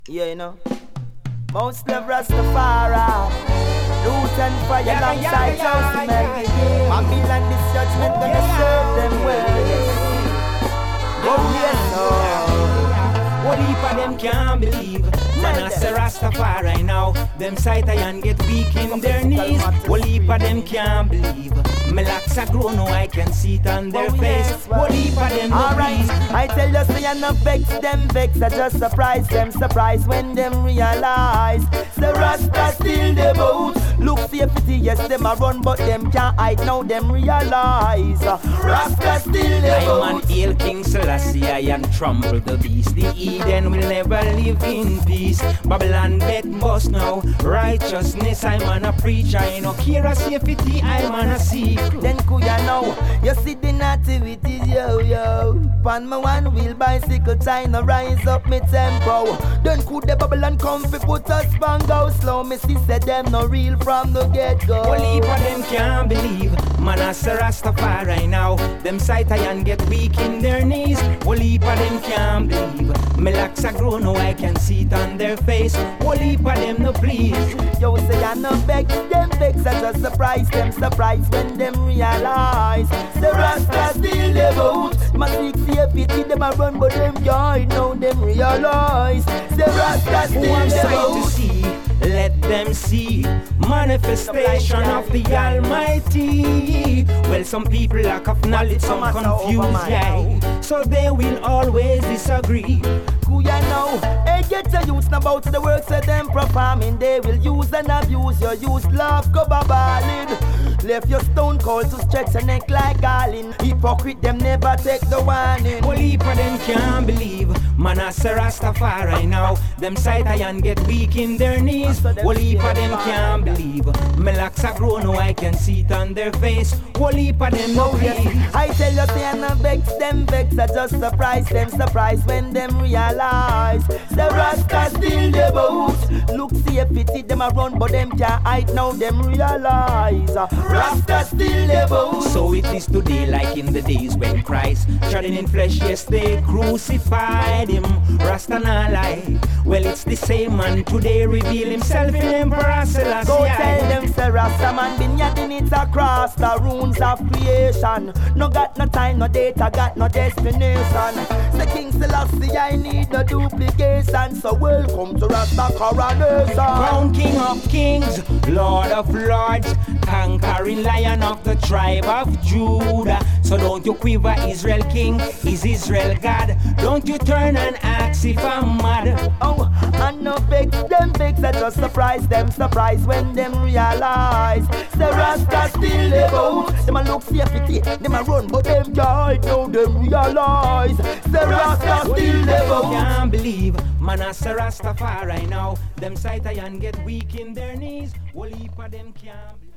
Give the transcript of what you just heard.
Yeah, you know. Most love Rastafari. Loot and fire alongside Joseph. Babylon, this judgment gonna serve them well. Oh yes, oh. What heap of them can't believe? Man, I say Rastafari now. Them sight and get weak in their knees. What heap of them can't believe? My locks are grown, now I can see it on their face. What heap of them don't Alright, I tell you, say I no vex them vex. I just surprise them, surprise when them realize the Rasta still the boat. Look safety, yes, them a run, but them can't hide now, them realize Rasta still the boat. I'm an hail King Selassie, I and trample the beast. The Eden will never live in peace. Babylon bet bust now. Righteousness, I'm on a preacher. I no care a safety, I'm on a sea. Then kuya now, you see the nativities, yo yo. Pan my one wheel bicycle, trying to rise up me tempo. Then could the Babylon come fi put us bang go slow. Me see say them no real from the get go. Well, heap of them can't believe. Man, I say Rastafari now. Them sight and get weak in their knees. Well, heap of them can't believe. My locks are grown, now I can see it on their face. Well, heap of them no please. Yo say I no vex them vex. I just surprise them, surprise when them realize the Rasta still the boat. My seek safety, them a run but them can't now them realize the Rasta still the boat. To see, let them see manifestation of the Almighty. Well, some people lack of knowledge, some confused, yeah. So they will always disagree. Kuya now, hey, get the youth about the works of them performing. They will use and abuse your youth, love, go babalin. Left your stone cold to stretch your neck like garland. Hypocrite, them never take the warning. Well, heap of them can't believe. Man, I say Rastafari now. Them sight and get weak in their knees. Well, heap of them can't believe. My locks are grown, now I can see it on their face. Well, heap of them no please. I tell you, say I no vex them vex. I just surprise them, surprise when them realize the Rasta still the boat. Look safety, them a run, but them can't hide now. Them realize Rasta still the boat. So it is today, like in the days when Christ trodden in flesh, yes, they crucified him. Rasta not lie. Well, it's the same man today reveal himself in Emperor Selassie. Go tell them, say Rasta man been yadding it across the runes of creation. No got no time, no data, got no destination. Say King Selassie, I need no duplication. So welcome to Rasta coronation. Crown King of Kings, Lord of Lords, conquering Lion of the tribe of Judah. So don't you quiver, Israel King, is Israel God. Don't you turn and ask if I'm mad. Oh, I no vex them vex. I just surprise them, surprise when them realize the Rasta still the boat. Them a look safety, them a run, but them can't know them realize the Rasta still the boat. Can't believe, man, I say Rastafari now. Them sight and get weak in their knees. Well, heap of them can't believe.